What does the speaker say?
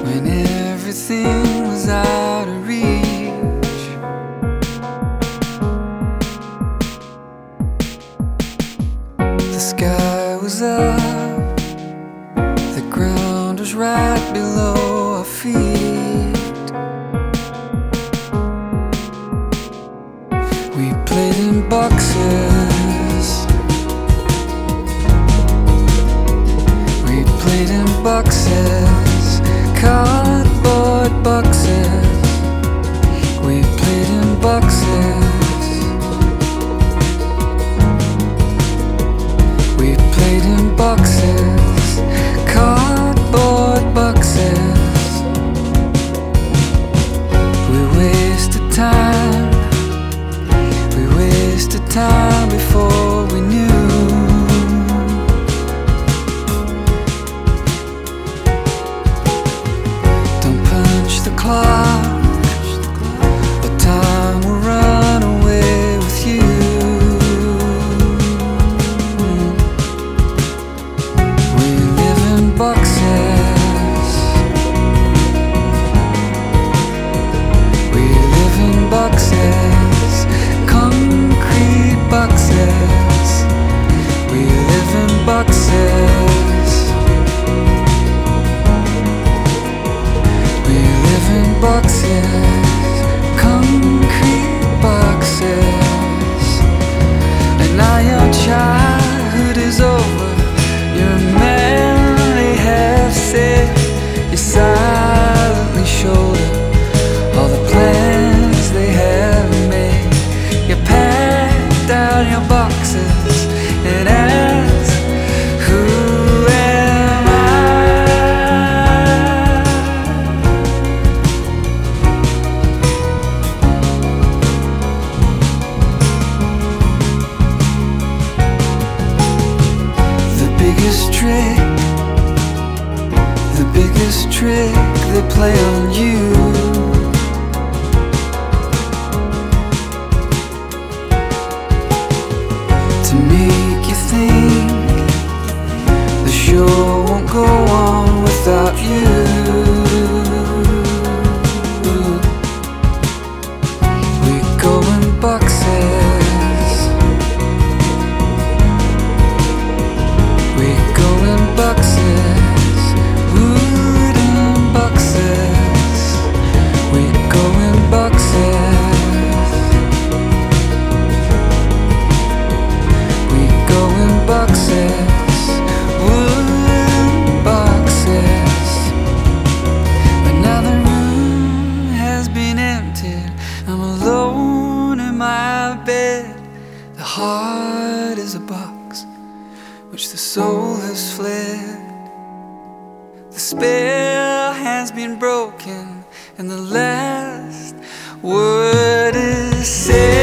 when everything was out of reach. The sky was up, the ground was right below our feet. We played in boxes, we played in boxes, cardboard boxes. We played in boxes, we played in boxes, cardboard boxes. We wasted time, we wasted time before we knew. Don't punch the clock, but time will run away with you. We live in boxes, we live in boxes, concrete boxes. We live in boxes, we live in boxes, concrete boxes. And now your childhood is over, your memory has said, you silently shoulder all the plans they have made. You pack down your boxes and ask, who am I? The biggest trick they play on you, to make you think the show won't go on without you. We go in boxes, we go in boxes, wooden boxes. We go in boxes, we go in boxes, wooden boxes. But now the room has been emptied, I'm alone in my bed. The heart is a box which the soul has fled. The spell has been broken and the last word is said.